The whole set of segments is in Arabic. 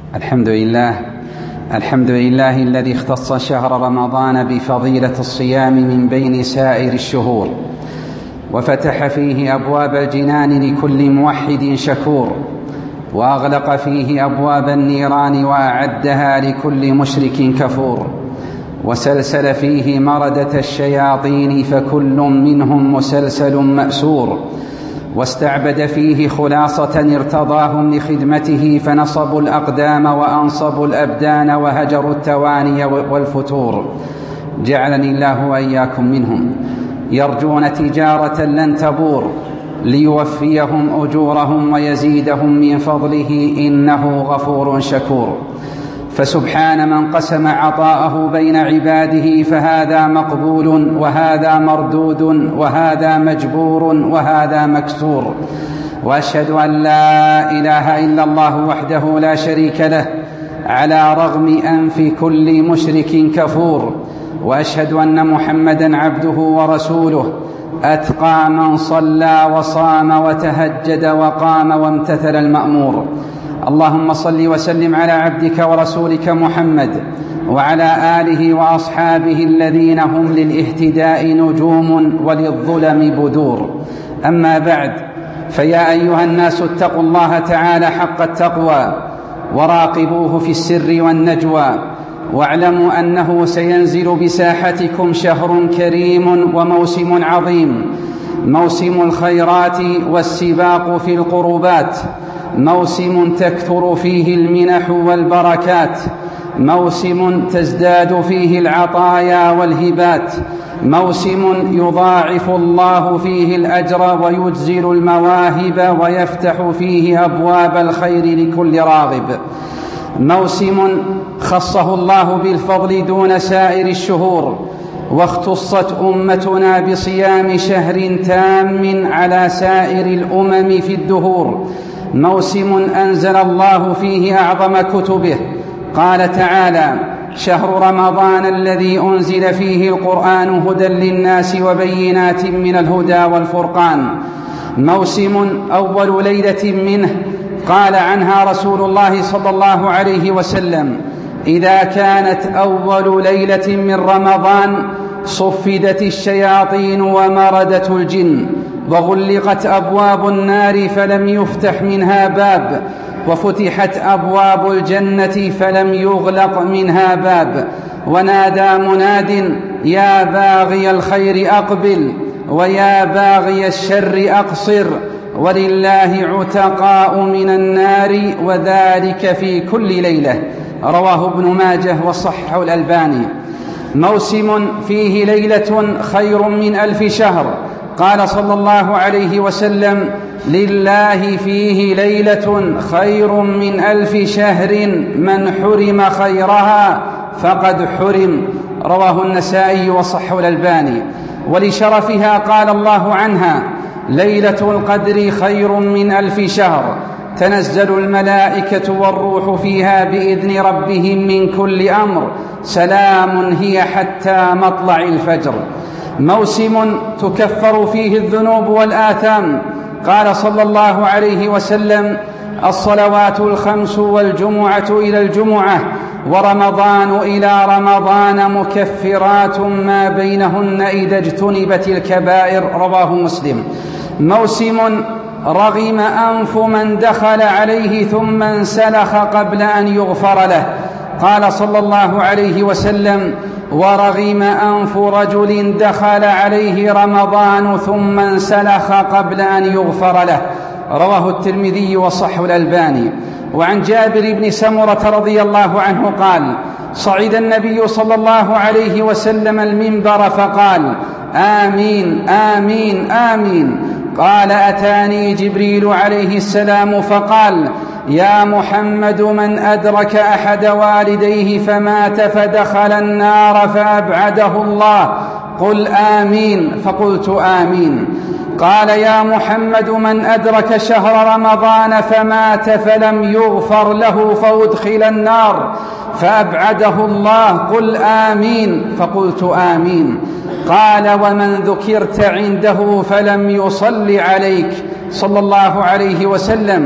الحمد لله الذي اختص شهر رمضان بفضيلة الصيام من بين سائر الشهور، وفتح فيه أبواب الجنان لكل موحد شكور، وأغلق فيه أبواب النيران وأعدها لكل مشرك كفور، وسلسل فيه مردة الشياطين فكل منهم مسلسل مأسور، واستعبد فيه خلاصة ارتضاهم لخدمته فنصبوا الأقدام وأنصبوا الأبدان وهجروا التواني والفتور. جعلني الله وإياكم منهم، يرجون تجارة لن تبور ليوفيهم أجورهم ويزيدهم من فضله إنه غفور شكور. فسبحان من قسم عطاءه بين عباده، فهذا مقبول وهذا مردود وهذا مجبور وهذا مكسور. وأشهد أن لا إله إلا الله وحده لا شريك له على رغم أنف كل مشرك كفور. وأشهد أن محمدًا عبده ورسوله أتقى من صلى وصام وتهجد وقام وامتثل المأمور. اللهم صل وسلم على عبدك ورسولك محمد وعلى آله وأصحابه الذين هم للاهتداء نجوم وللظلم بدور. أما بعد، فيا أيها الناس اتقوا الله تعالى حق التقوى وراقبوه في السر والنجوى، واعلموا أنه سينزل بساحتكم شهر كريم وموسم عظيم، موسم الخيرات والسباق في القربات، موسم تكثر فيه المنح والبركات، موسم تزداد فيه العطايا والهبات، موسم يضاعف الله فيه الأجر ويجزل المواهب ويفتح فيه أبواب الخير لكل راغب، موسم خصه الله بالفضل دون سائر الشهور، واختصت أمتنا بصيام شهر تام على سائر الأمم في الدهور، موسم أنزل الله فيه أعظم كتبه. قال تعالى: شهر رمضان الذي أنزل فيه القرآن هدى للناس وبينات من الهدى والفرقان، موسم أول ليلة منه قال عنها رسول الله صلى الله عليه وسلم: إذا كانت أول ليلة من رمضان صفدت الشياطين ومردت الجن، وغلقت أبواب النار فلم يفتح منها باب، وفتحت أبواب الجنة فلم يغلق منها باب، ونادى مناد: يا باغي الخير أقبل ويا باغي الشر أقصر، ولله عتقاء من النار وذلك في كل ليلة. رواه ابن ماجه وصححه الألباني. موسم فيه ليلة خير من 1000 شهر. قال صلى الله عليه وسلم: لله فيه ليلة خير من 1000 شهر، من حرم خيرها فقد حرم. رواه النسائي وصححه الألباني. ولشرفها قال الله عنها: ليلة القدر خير من 1000 شهر، تنزل الملائكة والروح فيها بإذن ربهم من كل أمر، سلام هي حتى مطلع الفجر. موسم تكفر فيه الذنوب والآثام. قال صلى الله عليه وسلم: الصلوات الخمس والجمعة إلى الجمعة ورمضان إلى رمضان مكفرات ما بينهن إذا اجتنبت الكبائر. رواه مسلم. موسم رغم أنف من دخل عليه ثم انسلخ قبل أن يغفر له. قال صلى الله عليه وسلم: ورغم أنف رجل دخل عليه رمضان ثم انسلخ قبل أن يغفر له. رواه الترمذي وصححه الألباني. وعن جابر بن سمرة رضي الله عنه قال: صعد النبي صلى الله عليه وسلم المنبر فقال: آمين آمين آمين. قال: أتاني جبريل عليه السلام فقال: يا محمد، من أدرك أحد والديه فمات فدخل النار فأبعده الله، قل آمين. فقلت آمين. قال: يا محمد، من أدرك شهر رمضان فمات فلم يغفر له فأدخل النار فأبعده الله، قل آمين. فقلت آمين. قال: ومن ذكرت عنده فلم يصل عليك صلى الله عليه وسلم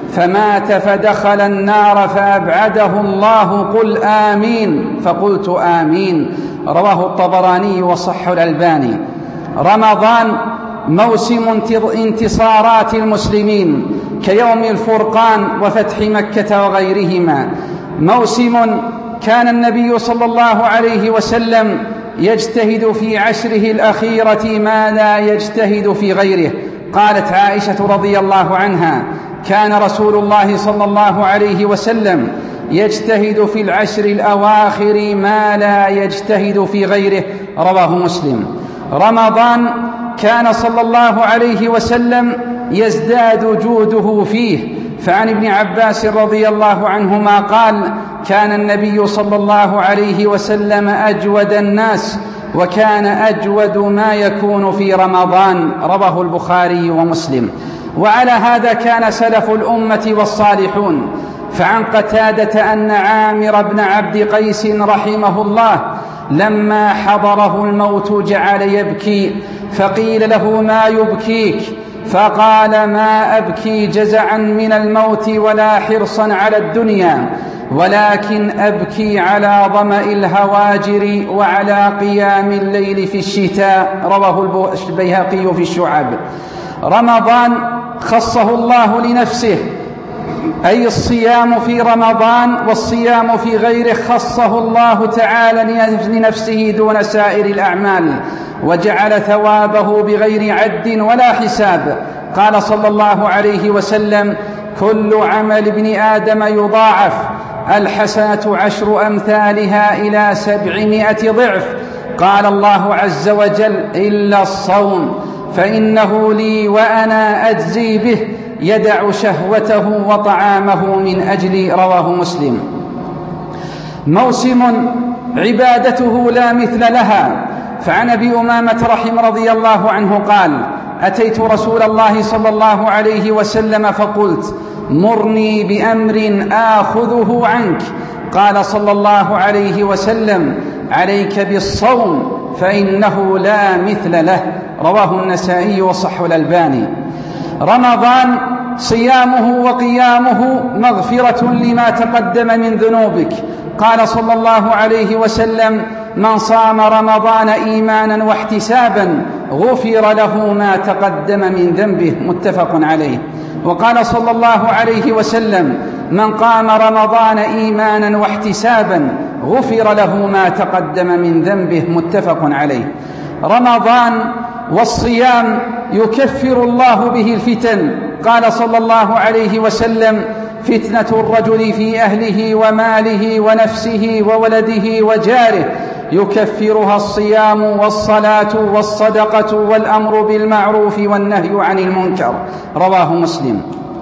فمات فدخل النار فأبعده الله، قل آمين، فقلت آمين. رواه الطبراني وصححه الألباني. رمضان موسم انتصارات المسلمين كيوم الفرقان وفتح مكة وغيرهما، موسم كان النبي صلى الله عليه وسلم يجتهد في عشره الأخيرة ما لا يجتهد في غيره. قالت عائشة رضي الله عنها: كان رسول الله صلى الله عليه وسلم يجتهد في العشر الأواخر ما لا يجتهد في غيره. رواه مسلم. رمضان كان صلى الله عليه وسلم يزداد جوده فيه، فعن ابن عباس رضي الله عنهما قال: كان النبي صلى الله عليه وسلم أجود الناس، وكان أجود ما يكون في رمضان. رواه البخاري ومسلم. وعلى هذا كان سلف الأمة والصالحون. فعن قتادة أن عامر بن عبد قيس رحمه الله لما حضره الموت جعل يبكي، فقيل له: ما يبكيك؟ فقال: ما أبكي جزعا من الموت ولا حرصا على الدنيا، ولكن أبكي على ظمأ الهواجر وعلى قيام الليل في الشتاء. رواه البيهقي في الشعب. رمضان خصه الله لنفسه، أي الصيام في رمضان، والصيام في غيره خصه الله تعالى لنفسه دون سائر الأعمال، وجعل ثوابه بغير عد ولا حساب. قال صلى الله عليه وسلم: كل عمل ابن آدم يضاعف، الحسنة 10 أمثالها إلى 700 ضعف. قال الله عز وجل: إلا الصوم فإنه لي وأنا أجزي به، يدع شهوته وطعامه من أجلي. رواه مسلم. موسم عبادته لا مثل لها. فعن أبي أمامة رضي الله عنه قال: أتيت رسول الله صلى الله عليه وسلم فقلت: مرني بأمر آخذه عنك. قال صلى الله عليه وسلم: عليك بالصوم فإنه لا مثل له. رواه النسائي وصححه الألباني. رمضان صيامه وقيامه مغفرة لما تقدم من ذنوبك. قال صلى الله عليه وسلم: من صام رمضان إيمانا واحتسابا غفر له ما تقدم من ذنبه. متفق عليه. وقال صلى الله عليه وسلم: من قام رمضان إيمانا واحتسابا غفر له ما تقدم من ذنبه. متفق عليه. رمضان والصيام يكفر الله به الفتن. قال صلى الله عليه وسلم: فتنة الرجل في أهله وماله ونفسه وولده وجاره يكفرها الصيام والصلاة والصدقة والأمر بالمعروف والنهي عن المنكر. رواه مسلم.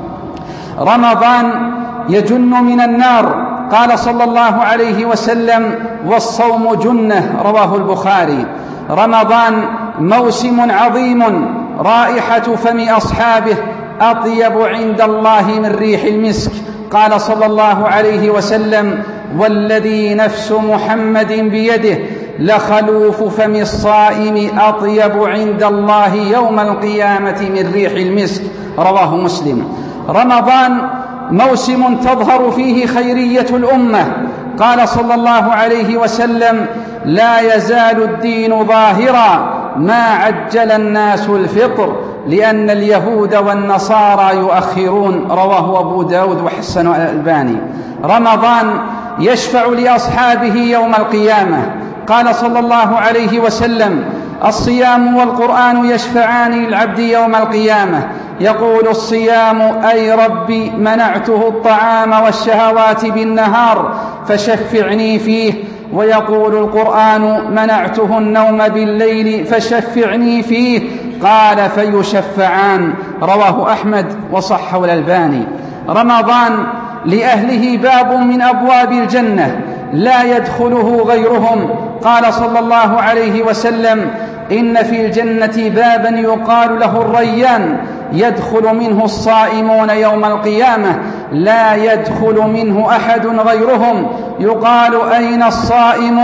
رمضان يجن من النار. قال صلى الله عليه وسلم: والصوم جنة. رواه البخاري. رمضان موسم عظيم، رائحة فم أصحابه أطيب عند الله من ريح المسك. قال صلى الله عليه وسلم: والذي نفس محمد بيده لخلوف فم الصائم أطيب عند الله يوم القيامة من ريح المسك. رواه مسلم. رمضان موسم تظهر فيه خيرية الأمة. قال صلى الله عليه وسلم: لا يزال الدين ظاهرا ما عجل الناس الفطر، لأن اليهود والنصارى يؤخرون. رواه أبو داود وحسن الألباني. رمضان يشفع لأصحابه يوم القيامة. قال صلى الله عليه وسلم: الصيام والقرآن يشفعان للعبد يوم القيامة. يقول الصيام: أي ربي منعته الطعام والشهوات بالنهار فشفعني فيه. ويقول القرآن: منعته النوم بالليل فشفعني فيه. قال: فيشفعان. رواه أحمد وصححه الألباني. رمضان لأهله باب من أبواب الجنة لا يدخله غيرهم. قال صلى الله عليه وسلم: إن في الجنة بابا يقال له الريان، يدخل منه الصائمون يوم القيامة لا يدخل منه أحد غيرهم. يقال: أين الصائمون؟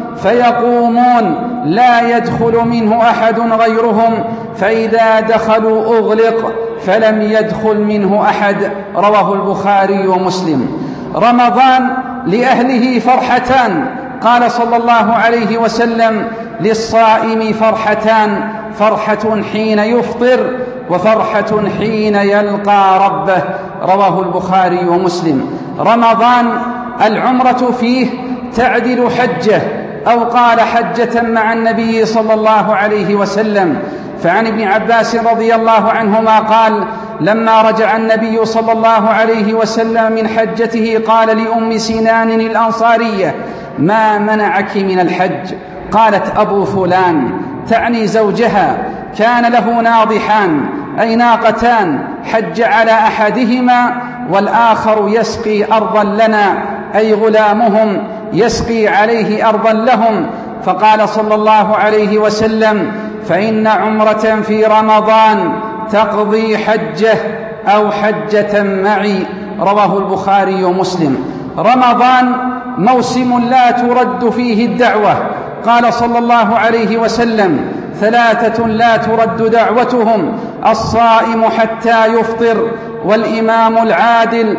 فيقومون لا يدخل منه أحد غيرهم، فإذا دخلوا أغلق فلم يدخل منه أحد. رواه البخاري ومسلم. رمضان لأهله فرحتان، قال صلى الله عليه وسلم: للصائم فرحتان، فرحة حين يفطر وفرحة حين يلقى ربه. رواه البخاري ومسلم. رمضان العمرة فيه تعدل حجة، أو قال حجة مع النبي صلى الله عليه وسلم. فعن ابن عباس رضي الله عنهما قال: لما رجع النبي صلى الله عليه وسلم من حجته قال لأم سنان الأنصارية: ما منعك من الحج؟ قالت: أبو فلان، تعني زوجها، كان له ناضحان أي ناقتان، حج على أحدهما والآخر يسقي أرضا لنا، أي غلامهم يسقي عليه أرضا لهم. فقال صلى الله عليه وسلم: فإن عمرة في رمضان تقضي حجة أو حجة معي. رواه البخاري ومسلم. رمضان موسم لا ترد فيه الدعوة، قال صلى الله عليه وسلم: ثلاثة لا ترد دعوتهم: الصائم حتى يفطر، والإمام العادل،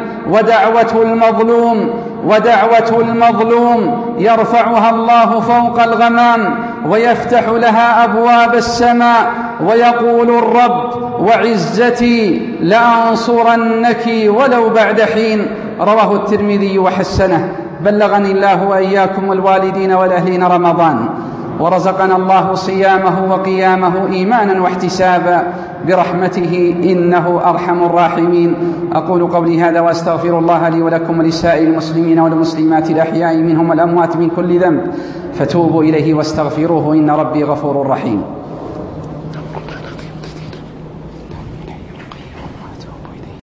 ودعوة المظلوم يرفعها الله فوق الغمام ويفتح لها أبواب السماء، ويقول الرب: وعزتي لأنصرنك ولو بعد حين. رواه الترمذي وحسنه. بلغني الله وإياكم والوالدين والأهلين رمضان، ورزقنا الله صيامه وقيامه إيمانا واحتسابا برحمته إنه أرحم الراحمين. أقول قولي هذا وأستغفر الله لي ولكم ولسائر المسلمين والمسلمات الأحياء منهم والأموات من كل ذنب، فتوبوا إليه واستغفروه إن ربي غفور رحيم.